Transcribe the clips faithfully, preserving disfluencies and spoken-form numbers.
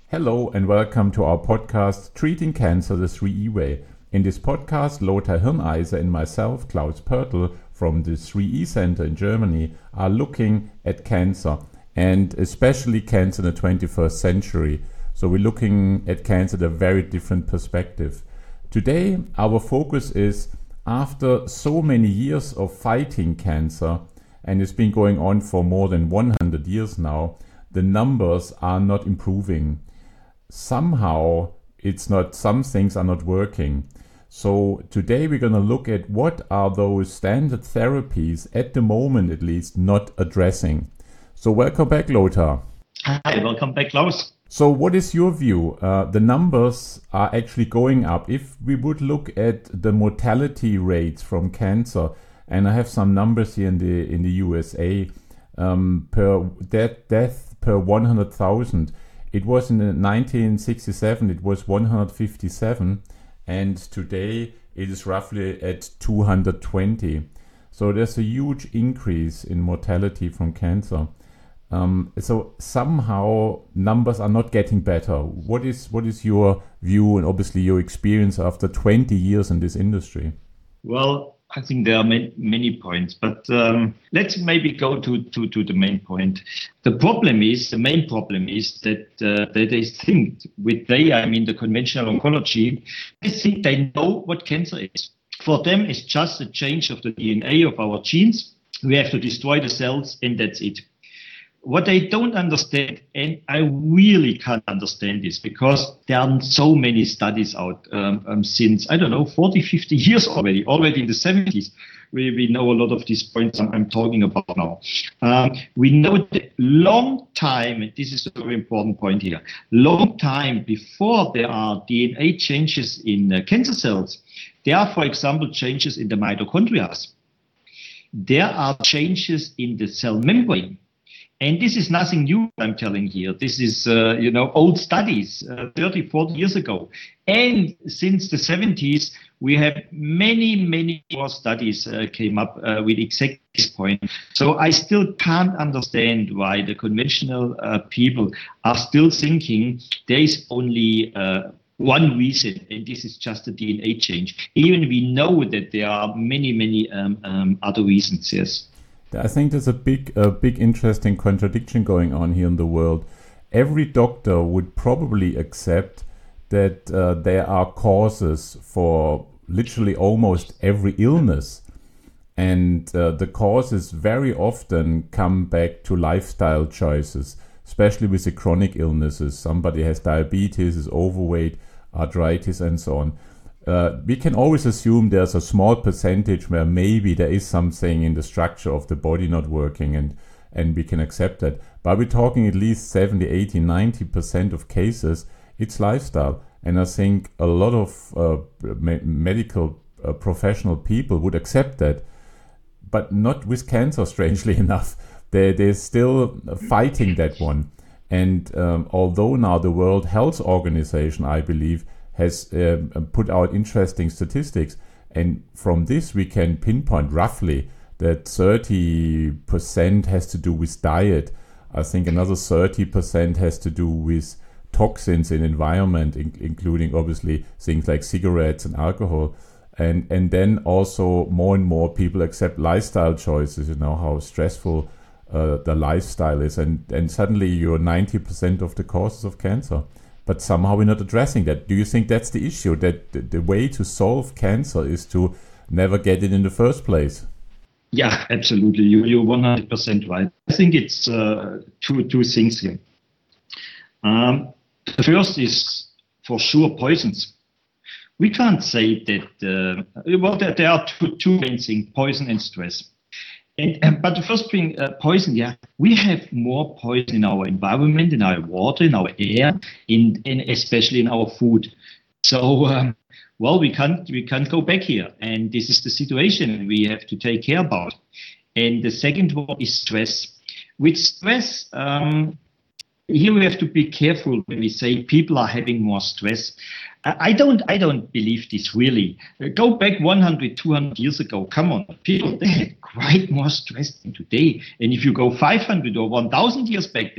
Hello and welcome to our podcast, Treating Cancer the three E Way. In this podcast, Lothar Hirneiser and myself, Klaus Pertl, from the three E Center in Germany, are looking at cancer, and especially cancer in the twenty-first century. So we're looking at cancer at a very different perspective. Today, our focus is, after so many years of fighting cancer, and it's been going on for more than one hundred years now, the numbers are not improving. Somehow, it's not, some things are not working. So today we're going to look at what are those standard therapies, at the moment at least, not addressing. So welcome back, Lothar. Hi, welcome back, Klaus. So what is your view? Uh, the numbers are actually going up. If we would look at the mortality rates from cancer, and I have some numbers here in the in the U S A, um, per death, death per one hundred thousand, it was in nineteen sixty-seven, it was one hundred fifty-seven, and today it is roughly at two hundred twenty. So there's a huge increase in mortality from cancer. Um, so somehow numbers are not getting better. What is what is your view and obviously your experience after twenty years in this industry? Well, I think there are many, many points, but um, let's maybe go to, to, to the main point. The problem is, the main problem is that, uh, that they think, with they, I mean the conventional oncology, they think they know what cancer is. For them, it's just a change of the D N A of our genes. We have to destroy the cells and that's it. What they don't understand, and I really can't understand this because there are so many studies out um, um, since, I don't know, forty, fifty years already, already in the seventies. We, we know a lot of these points I'm, I'm talking about now. Um, we know that long time, and this is a very important point here, long time before there are D N A changes in uh, cancer cells, there are, for example, changes in the mitochondria. There are changes in the cell membrane. And this is nothing new, I'm telling here. This is, uh, you know, old studies, uh, thirty, forty years ago. And since the seventies, we have many, many more studies uh, came up uh, with exactly this point. So I still can't understand why the conventional uh, people are still thinking there is only uh, one reason, and this is just a D N A change. Even we know that there are many, many um, um, other reasons, yes. I think there's a big, a big interesting contradiction going on here in the world. Every doctor would probably accept that uh, there are causes for literally almost every illness. And uh, the causes very often come back to lifestyle choices, especially with the chronic illnesses. Somebody has diabetes, is overweight, arthritis, and so on. Uh, we can always assume there's a small percentage where maybe there is something in the structure of the body not working, and, and we can accept that. But we're talking at least seventy, eighty, ninety percent of cases, it's lifestyle. And I think a lot of uh, me- medical uh, professional people would accept that, but not with cancer, strangely enough. They, they're still fighting that one. And um, although now the World Health Organization, I believe, has um, put out interesting statistics, and from this we can pinpoint roughly that thirty percent has to do with diet. I think another thirty percent has to do with toxins in environment, in- including obviously things like cigarettes and alcohol. And and then also more and more people accept lifestyle choices, you know, how stressful uh, the lifestyle is. And, and suddenly you're ninety percent of the causes of cancer. But somehow we're not addressing that. Do you think that's the issue, that the, the way to solve cancer is to never get it in the first place? Yeah, absolutely. You, you're one hundred percent right. I think it's uh, two, two things here. Um, the first is for sure poisons. We can't say that, uh, well, there, there are two, two main things, poison and stress. And, um, but the first thing, uh, poison, yeah, we have more poison in our environment, in our water, in our air, in, in especially in our food. So, um, well, we can't we can't go back here, and this is the situation we have to take care about. And the second one is stress. With stress, um, here we have to be careful when we say people are having more stress. I don't I don't believe this really. Go back one hundred, two hundred years ago. Come on, people, they had quite more stress than today. And if you go five hundred or one thousand years back, they had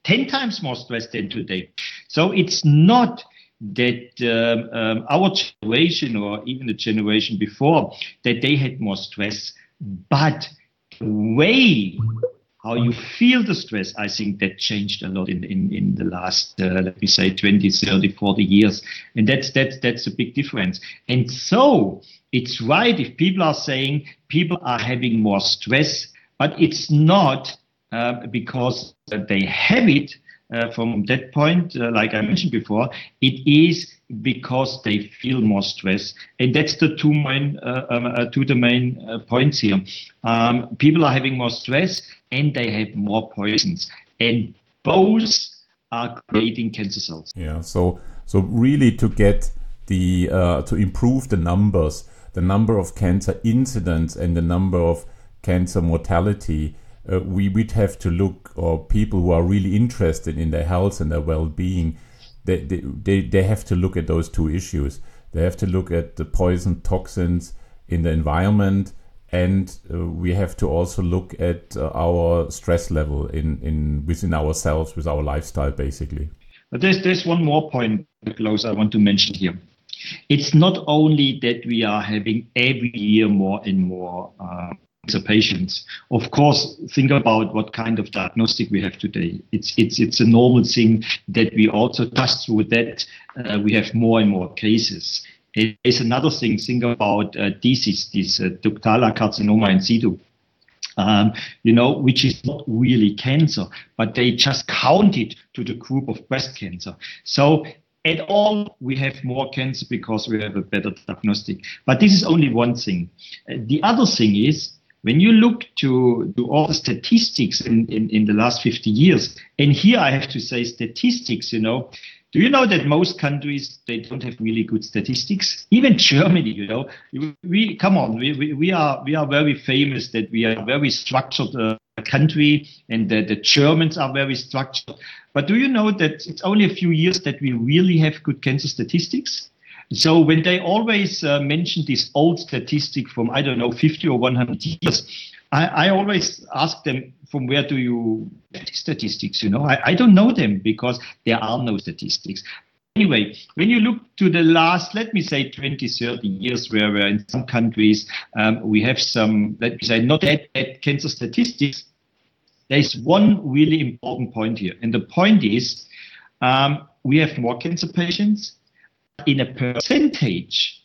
ten times more stress than today. So it's not that um, um, our generation or even the generation before, that they had more stress, but the way how you feel the stress, I think that changed a lot in in, in the last, uh, let me say, twenty, thirty, forty years. And that's, that's, that's a big difference. And so it's right if people are saying people are having more stress, but it's not uh, because they have it uh, from that point, uh, like I mentioned before, it is because they feel more stress. And that's the two main, uh, um, uh, two the main uh, points here. Um, people are having more stress and they have more poisons. And both are creating cancer cells. Yeah, so so really to get the, uh, to improve the numbers, the number of cancer incidents and the number of cancer mortality, uh, we would have to look, or people who are really interested in their health and their well-being, They, they, they, they have to look at those two issues. They have to look at the poison toxins in the environment, and uh, we have to also look at uh, our stress level in, in within ourselves, with our lifestyle, basically. But there's, there's one more point, Klaus, I want to mention here. It's not only that we are having every year more and more uh, cancer patients. Of course, think about what kind of diagnostic we have today. It's it's it's a normal thing that we also just through that uh, we have more and more cases. There's another thing. Think about uh, disease, this uh, ductal carcinoma in situ. Um, you know, which is not really cancer, but they just count it to the group of breast cancer. So at all, we have more cancer because we have a better diagnostic. But this is only one thing. Uh, the other thing is, when you look to, to all the statistics in, in, in the last fifty years, and here I have to say statistics, you know, do you know that most countries, they don't have really good statistics? Even Germany, you know, we, come on, we, we, we are we are very famous that we are a very structured uh, country, and the, the Germans are very structured. But do you know that it's only a few years that we really have good cancer statistics? So when they always uh, mention this old statistic from, I don't know, fifty or one hundred years, I, I always ask them, from where do you get these statistics? You know, I, I don't know them because there are no statistics. Anyway, when you look to the last, let me say, twenty, thirty years, where, where in some countries um, we have some, let me say, not that bad cancer statistics, there's one really important point here. And the point is, um, we have more cancer patients. In a percentage,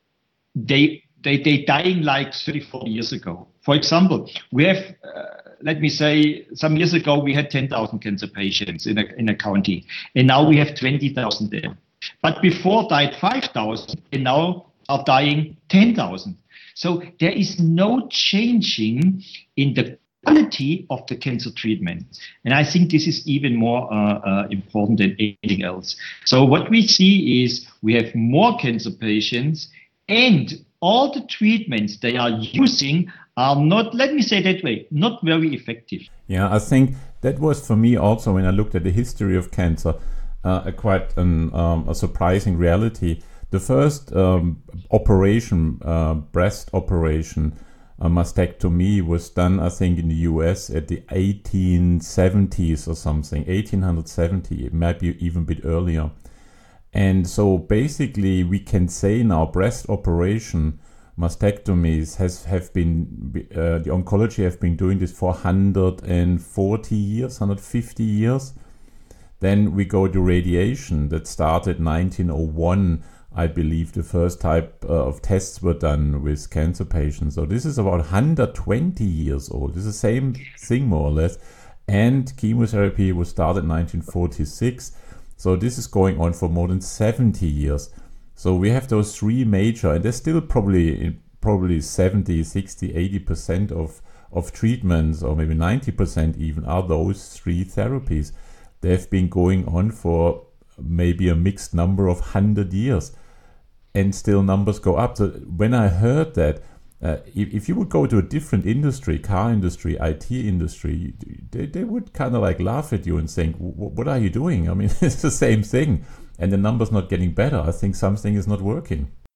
they they they dying like thirty, forty years ago. For example, we have, uh, let me say, some years ago we had ten thousand cancer patients in a in a county, and now we have twenty thousand there. But before died five thousand, and now are dying ten thousand. So there is no changing in the quality of the cancer treatment. And I think this is even more uh, uh, important than anything else. So what we see is we have more cancer patients, and all the treatments they are using are not, let me say that way, not very effective. Yeah, I think that was for me also, when I looked at the history of cancer, uh, a quite an, um, a surprising reality. The first um, operation, uh, breast operation, a mastectomy, was done, I think, in the U S at the eighteen seventies or something, eighteen seventy, it might be even a bit earlier. And so basically we can say now breast operation, mastectomies has have been, uh, the oncology have been doing this for one hundred forty years, one hundred fifty years. Then we go to radiation that started nineteen oh one. I believe the first type uh, of tests were done with cancer patients. So this is about one hundred twenty years old. It's the same thing, more or less. And chemotherapy was started in nineteen forty-six. So this is going on for more than seventy years. So we have those three major, and there's still probably probably seventy, sixty, eighty percent of, of treatments, or maybe ninety percent even, are those three therapies. They've been going on for maybe a mixed number of hundred years, and still numbers go up. So when I heard that, uh, if, if you would go to a different industry, car industry, I T industry, they, they would kind of like laugh at you and think, what are you doing? I mean, it's the same thing, and the number's not getting better. I think something is not working.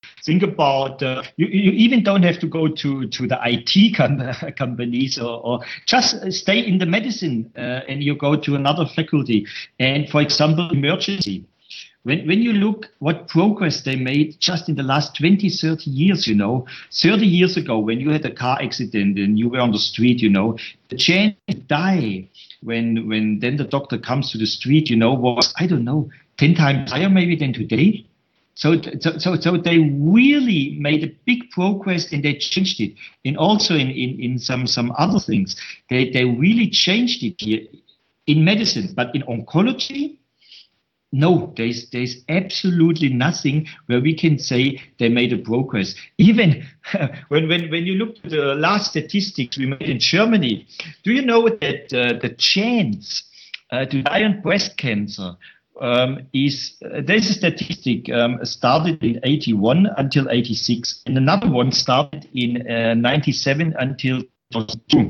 Think about, uh, you, you even don't have to go to, to the I T com- companies or, or just stay in the medicine uh, and you go to another faculty. And for example, emergency. When, when you look what progress they made just in the last twenty, thirty years, you know, thirty years ago, when you had a car accident and you were on the street, you know, the chance to die when, when then the doctor comes to the street, you know, was, I don't know, ten times higher maybe than today. So, so, so they really made a big progress and they changed it. And also in, in, in some, some other things, they, they really changed it here in medicine. But in oncology, no, there's, there's absolutely nothing where we can say they made a progress. Even when, when, when you look at the last statistics we made in Germany, do you know that uh, the chance uh, to die on breast cancer Um, is uh, there's a statistic um, started in eighty-one until eighty-six, and another one started in uh, ninety-seven until two thousand two.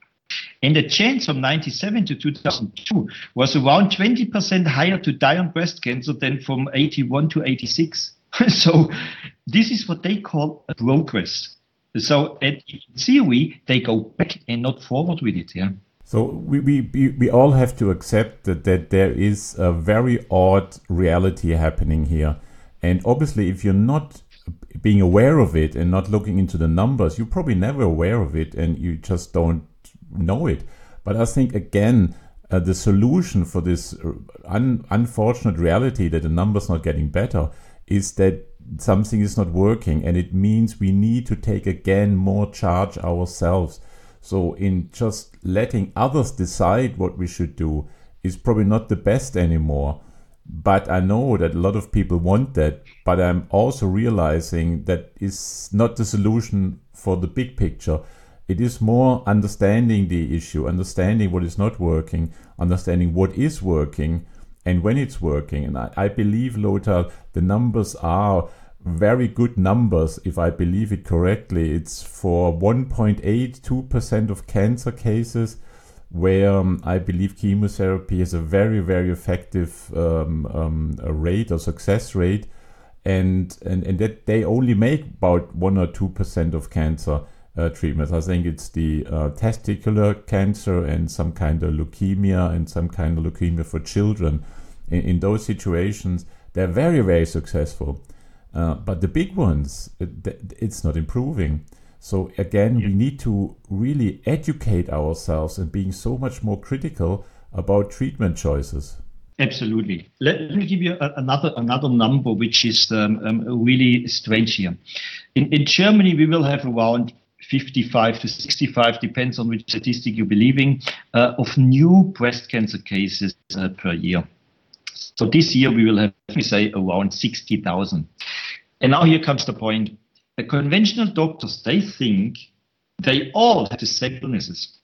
And the chance from ninety-seven to two thousand two was around twenty percent higher to die on breast cancer than from eighty-one to eighty-six. So this is what they call a progress. So in theory, they go back and not forward with it. Yeah. So we, we, we all have to accept that, that there is a very odd reality happening here. And obviously, if you're not being aware of it and not looking into the numbers, you're probably never aware of it and you just don't know it. But I think, again, uh, the solution for this un- unfortunate reality that the numbers not getting better is that something is not working. And it means we need to take, again, more charge ourselves. So in just letting others decide what we should do is probably not the best anymore. But I know that a lot of people want that. But I'm also realizing that is not the solution for the big picture. It is more understanding the issue, understanding what is not working, understanding what is working and when it's working. And I, I believe, Lothar, the numbers are very good numbers. If I believe it correctly, it's for one point eight two percent of cancer cases where um, I believe chemotherapy has a very, very effective um, um, a rate or success rate, and, and, and that they only make about one or two percent of cancer uh, treatments. I think it's the uh, testicular cancer and some kind of leukemia and some kind of leukemia for children. In, in those situations, they're very, very successful. Uh, but the big ones, it, it's not improving. So again, yeah. we need to really educate ourselves and being so much more critical about treatment choices. Absolutely. Let, let me give you a, another another number, which is um, um, really strange here. In, in Germany, we will have around fifty-five to sixty-five, depends on which statistic you believe in, uh, of new breast cancer cases uh, per year. So this year we will have, let me say, around sixty thousand. And now here comes the point. The conventional doctors, they think they all have the same illnesses.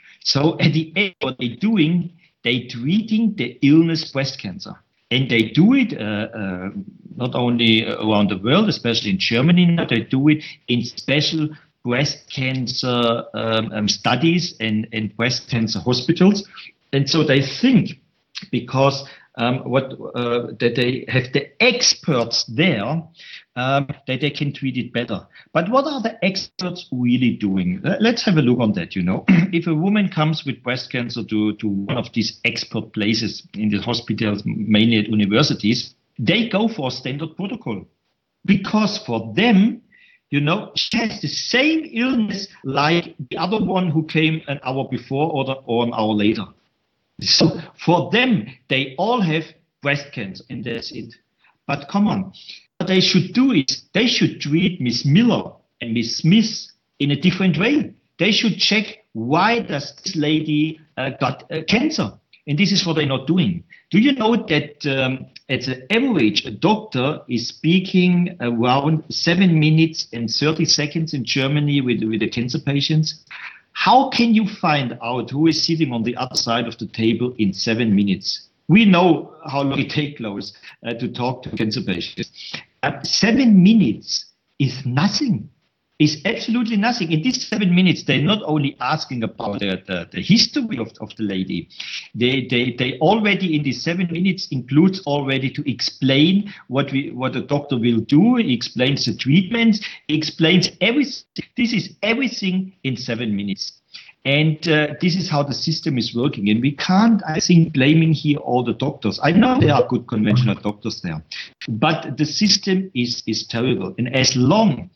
So at the end, what they're doing, they're treating the illness breast cancer. And they do it uh, uh, not only around the world, especially in Germany, but they do it in special breast cancer um, um, studies and, and breast cancer hospitals. And so they think, because um, what uh, that they have the experts there, um, that they can treat it better. But what are the experts really doing? Let's have a look on that. You know, if a woman comes with breast cancer to, to one of these expert places in the hospitals, mainly at universities, they go for a standard protocol, because for them, you know, she has the same illness like the other one who came an hour before or, the, or an hour later. So for them, they all have breast cancer and that's it. But come on, what they should do is they should treat Miss Miller and Miss Smith in a different way. They should check, why does this lady uh, got uh, cancer? And this is what they're not doing. Do you know that um, at an average, a doctor is speaking around seven minutes and thirty seconds in Germany with, with the cancer patients? How can you find out who is sitting on the other side of the table in seven minutes? We know how long it takes those uh, to talk to cancer patients. Uh, seven minutes is nothing. is absolutely nothing. In these seven minutes, they're not only asking about the, the, the history of, of the lady, they, they they already in these seven minutes includes already to explain what we what the doctor will do. He explains the treatments, he explains everything. This is everything in seven minutes. And uh, this is how the system is working. And we can't, I think, blaming here all the doctors. I know there are good conventional doctors there, but the system is, is terrible. And as long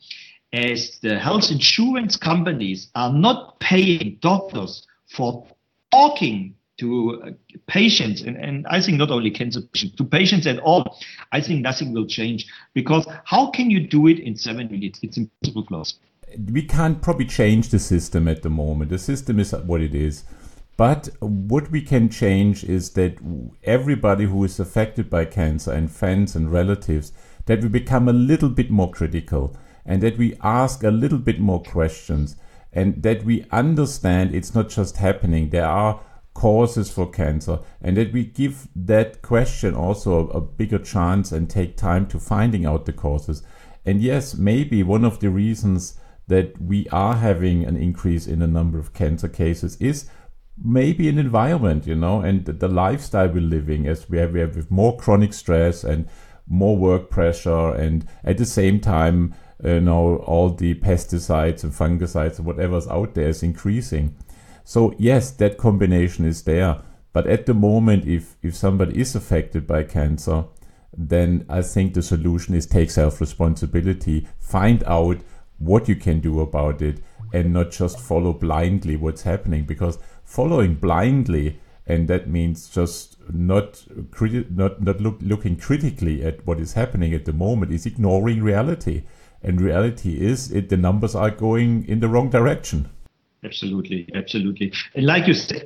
as the health insurance companies are not paying doctors for talking to uh, patients, and, and I think not only cancer patients, to patients at all, I think nothing will change. Because how can you do it in seven minutes? It's impossible, Klaus. We can't probably change the system at the moment. The system is what it is. But what we can change is that everybody who is affected by cancer, and friends and relatives, that we become a little bit more critical, and that we ask a little bit more questions, and that we understand it's not just happening. There are causes for cancer, and that we give that question also a, a bigger chance and take time to finding out the causes. And yes, maybe one of the reasons that we are having an increase in the number of cancer cases is maybe an environment, you know, and the, the lifestyle we're living, as we have, we have with more chronic stress and more work pressure, and at the same time, you know, all the pesticides and fungicides and whatever's out there is increasing. So yes, that combination is there. But at the moment, if, if somebody is affected by cancer, then I think the solution is take self-responsibility, find out what you can do about it, and not just follow blindly what's happening. Because following blindly, and that means just not criti- not, not look, looking critically at what is happening at the moment, is ignoring reality. And reality is it the numbers are going in the wrong direction. Absolutely, absolutely. And like you said,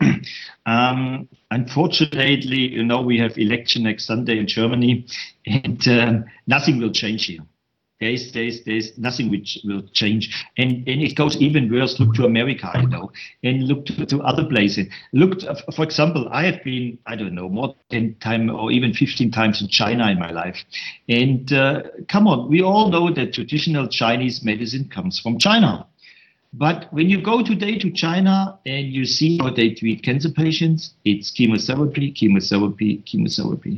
um, unfortunately, you know, we have election next Sunday in Germany, and um, nothing will change here. There's, there's, there's nothing which will change. And, and it goes even worse. Look to America, you know, and look to, to other places. Look, to, for example, I have been, I don't know, more than ten times or even fifteen times in China in my life. And uh, come on, we all know that traditional Chinese medicine comes from China. But when you go today to China and you see how they treat cancer patients, it's chemotherapy, chemotherapy, chemotherapy.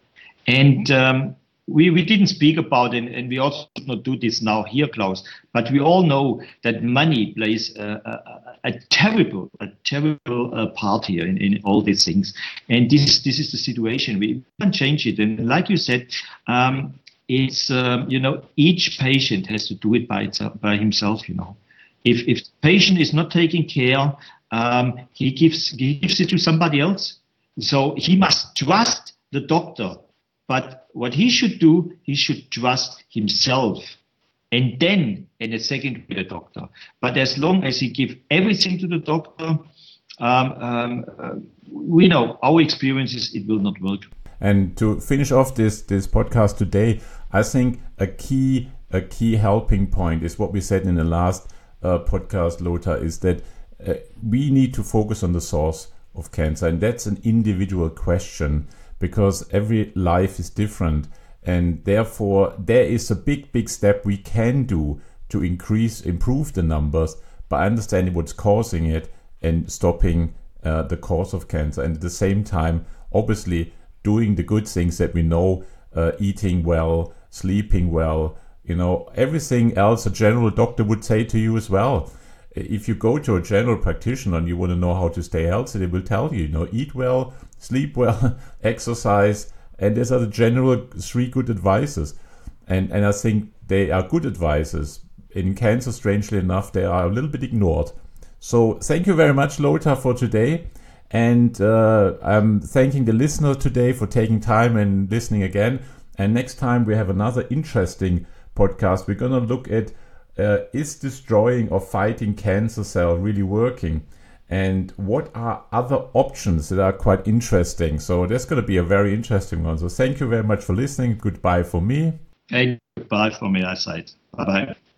And um, we, we didn't speak about it, and we also did not do this now here, Klaus, but we all know that money plays a, a, a terrible, a terrible uh, part here in, in all these things. And this, this is the situation. We can't change it. And like you said, um, it's, um, you know, each patient has to do it by itself, by himself, you know. If if the patient is not taking care, um, he gives he gives it to somebody else. So he must trust the doctor. But what he should do, he should trust himself, and then in a second with the doctor. But as long as he gives everything to the doctor, um, um, uh, we know our experiences, it will not work. And to finish off this this podcast today, I think a key a key helping point is what we said in the last Uh, podcast, Lothar, is that uh, we need to focus on the source of cancer, and that's an individual question, because every life is different, and therefore there is a big big step we can do to increase improve the numbers by understanding what's causing it and stopping uh, the cause of cancer, and at the same time obviously doing the good things that we know, uh, eating well, sleeping well, you know, everything else a general doctor would say to you as well. If you go to a general practitioner and you want to know how to stay healthy, they will tell you, you know, eat well, sleep well, exercise, and these are the general three good advices. And and I think they are good advices. In cancer, strangely enough, they are a little bit ignored. So thank you very much, Lothar, for today. And uh, I'm thanking the listener today for taking time and listening again. And next time we have another interesting podcast. We're going to look at uh, is destroying or fighting cancer cell really working, and what are other options that are quite interesting. So that's going to be a very interesting one. So thank you very much for listening. Goodbye for me. And goodbye from my side. Bye bye.